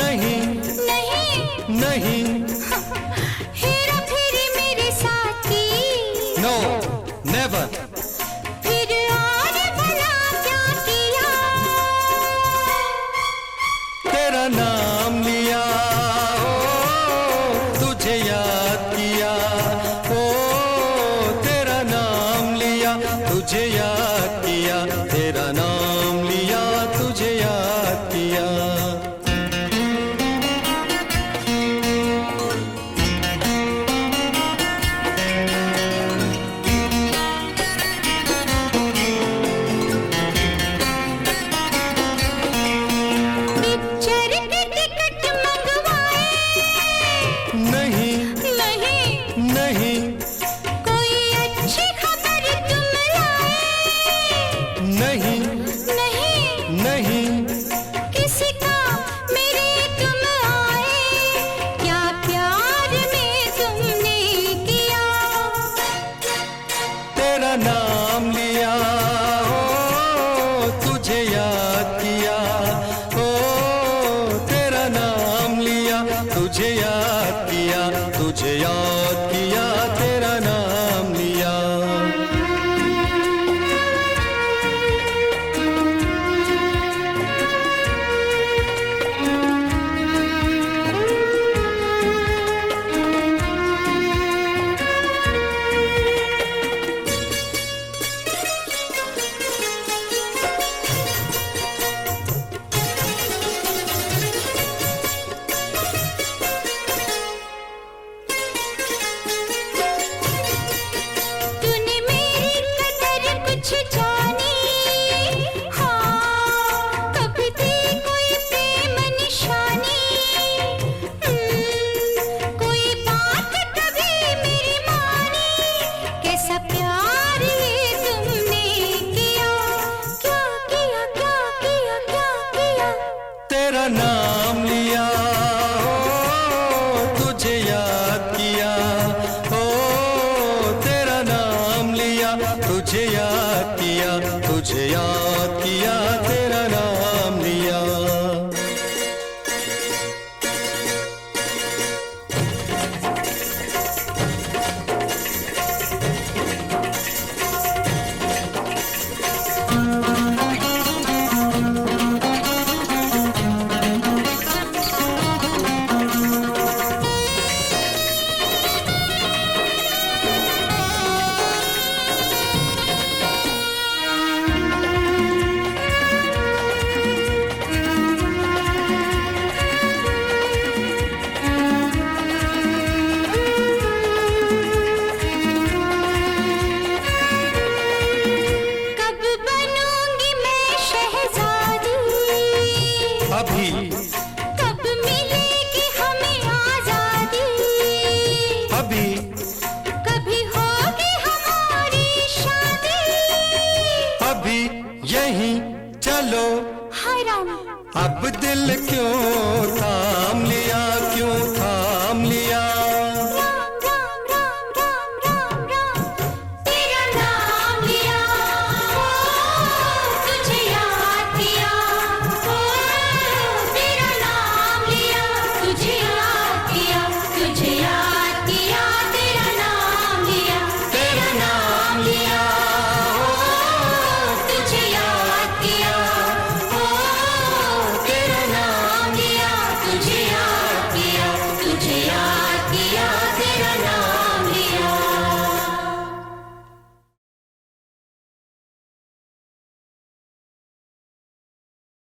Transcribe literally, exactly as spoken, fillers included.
नहीं नहीं नहीं हेरा फेरी मेरे साथी नो नेवर फिर और भला क्या किया तेरा नाम लिया ओ तुझे याद किया ओ तेरा नाम लिया तुझे याद किया तेरा नाम लिया तुझे याद किया पिक्चर के टिकट मंगवाए नहीं नहीं नहीं कोई अच्छी खबर तुम लाए नहीं नहीं नहीं किसी का मेरे तुम आए क्या प्यार में तुमने किया तेरा नाम लिया ओ तुझे याद किया ओ तेरा नाम लिया तुझे याद किया तुझे याद किया तेरा नाम लिया तूने मेरी कदर कुछ जानी हाँ कभी थी कोई प्रेम निशानी हम्म, कोई बात कभी मेरी मानी कैसा प्यार ये तुमने किया क्या किया क्या किया क्या किया तेरा नाम लिया ओ तुझे याद किया ओ तेरा नाम लिया तुझे याद किया तुझे याद किया तेरा नाम लिया कब बनूंगी मैं शहजादी अभी कब मिलेगी हमें आजादी अभी कभी होगी हमारी शादी अभी यहीं चलो हाय राम अब दिल क्यों थाम लिया